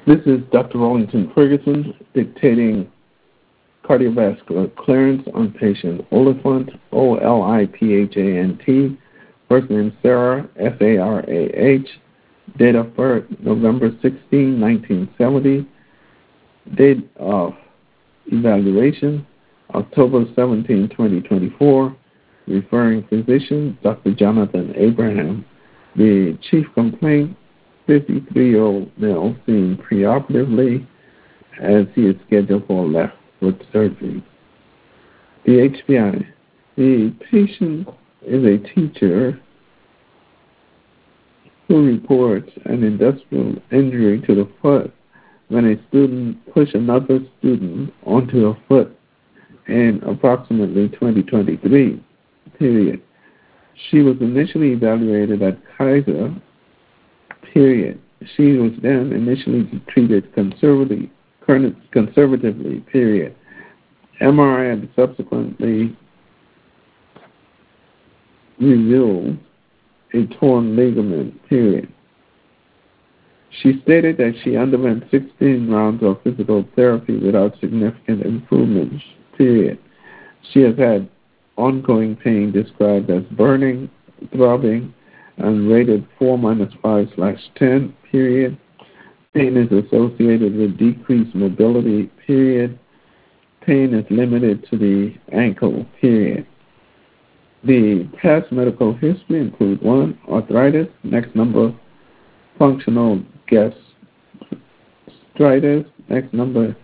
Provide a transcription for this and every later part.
This is Dr. Rollington Ferguson dictating cardiovascular clearance on patient Oliphant, Oliphant, first name Sarah, Sarah, date of birth November 16, 1970, date of evaluation October 17, 2024, referring physician Dr. Jonathan Abraham, the chief complaint 53-year-old male seen preoperatively as he is scheduled for left foot surgery. The HPI. The patient is a teacher who reports an industrial injury to the foot when a student pushed another student onto a foot in approximately 2023 period. She was initially evaluated at Kaiser period. She was then initially treated conservatively, period. MRI and subsequently revealed a torn ligament, period. She stated that she underwent 16 rounds of physical therapy without significant improvements, period. She has had ongoing pain described as burning, throbbing, and rated 4-5/10, period. Pain is associated with decreased mobility, period. Pain is limited to the ankle, period. The past medical history include 1, arthritis, next number, functional gastritis, next number,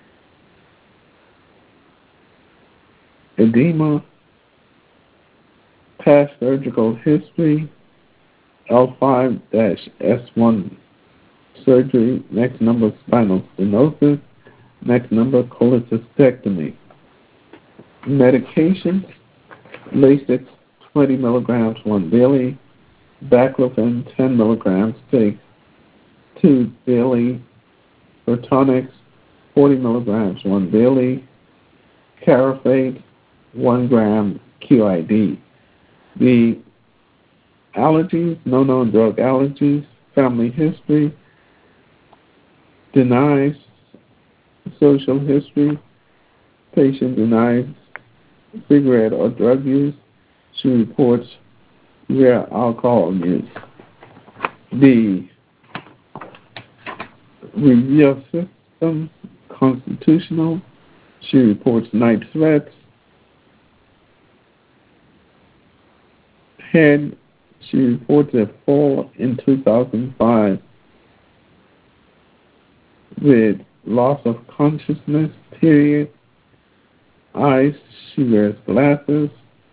edema, past surgical history, L5-S1 surgery, next number spinal stenosis, next number cholecystectomy. Medication, Lasix 20 milligrams once daily, baclofen 10 milligrams take 2 daily, Protonix 40 milligrams once daily, Carafate 1 gram QID. The allergies, no known drug allergies, family history, denies social history, patient denies cigarette or drug use, she reports rare alcohol use. The review of system, constitutional, she reports night sweats, head, she reports a fall in 2005 with loss of consciousness, period. Eyes, she wears glasses.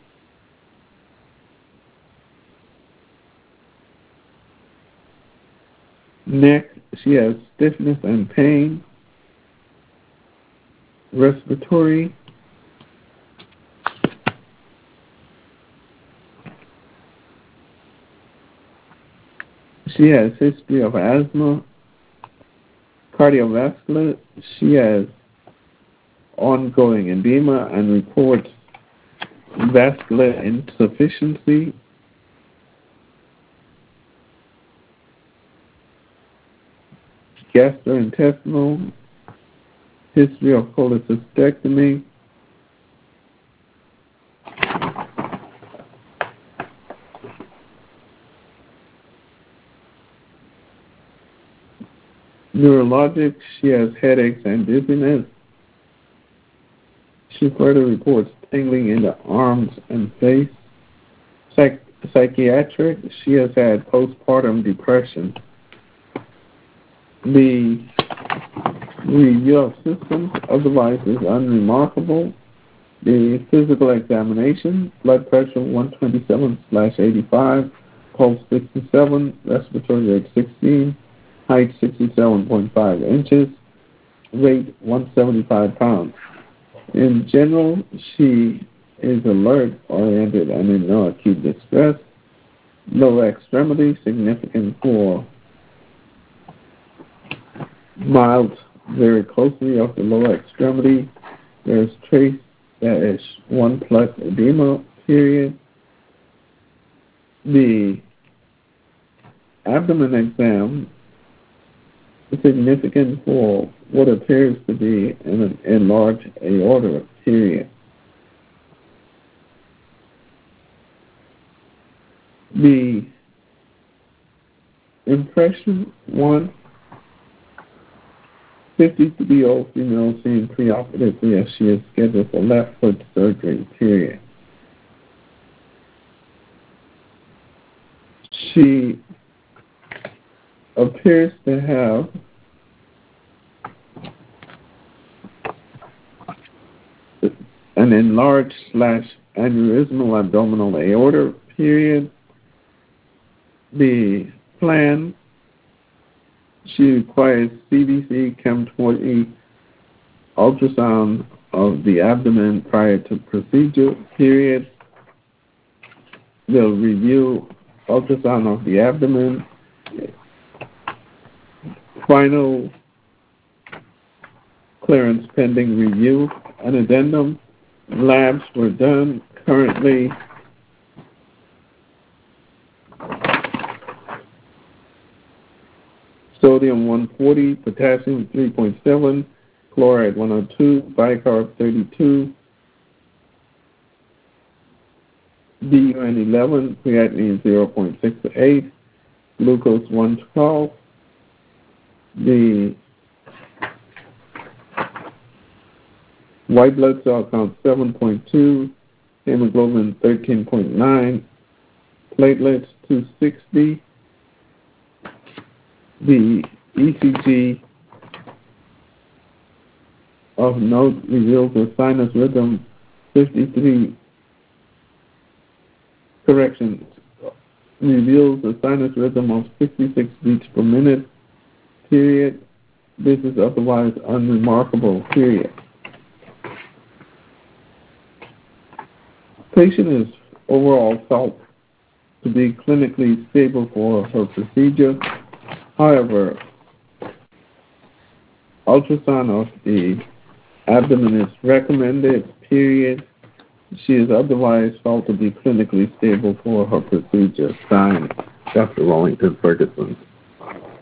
Neck, she has stiffness and pain. Respiratory, she has history of asthma. Cardiovascular, she has ongoing edema and reports vascular insufficiency. Gastrointestinal, history of cholecystectomy. Neurologic, she has headaches and dizziness. She further reports tingling in the arms and face. Psychiatric, she has had postpartum depression. The review of systems otherwise is unremarkable. The physical examination, blood pressure 127/85, pulse 67, respiratory rate 16, height 67.5 inches, weight 175 pounds. In general, she is alert, oriented, and in no acute distress. Lower extremity, significant for mild varicosity of the lower extremity. There is trace that is 1+ edema, period. The abdomen exam significant for what appears to be an enlarged aorta, period. The impression 1, 53-year-old female seen preoperatively as she is scheduled for left foot surgery, period. She appears to have an enlarged / aneurysmal abdominal aorta, period. The plan, she requires CBC, Chem20, ultrasound of the abdomen prior to procedure, period. They'll review ultrasound of the abdomen. Final clearance pending review. An addendum. Labs were done. Currently, sodium 140, potassium 3.7, chloride 102, bicarb 32, BUN 11, creatinine 0.68, glucose 112. The white blood cell count 7.2, hemoglobin 13.9, platelets 260. The ECG of note reveals a sinus rhythm 53. Reveals a sinus rhythm of 66 beats per minute, period. This is otherwise unremarkable, period. Patient is overall felt to be clinically stable for her procedure. However, ultrasound of the abdomen is recommended, period. She is otherwise felt to be clinically stable for her procedure. Signed, Dr. Wellington Ferguson.